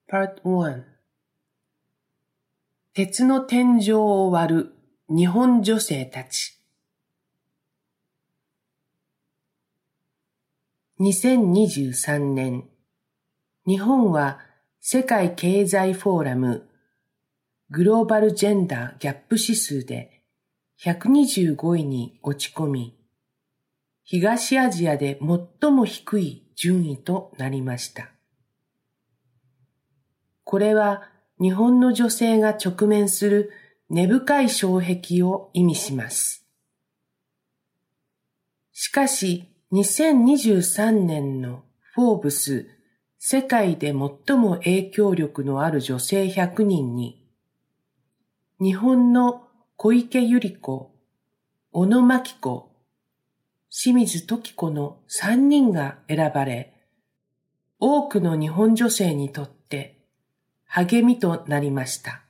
Part 1鉄の天井を割る日本女性たち。2023年、日本は世界経済フォーラムグローバルジェンダーギャップ指数で125位に落ち込み、東アジアで最も低い順位となりました。これは日本の女性が直面する根深い障壁を意味します。しかし、2023年のフォーブス世界で最も影響力のある女性100人に、日本の小池百合子、小野真紀子、清水時子の3人が選ばれ、多くの日本女性にとって励みとなりました。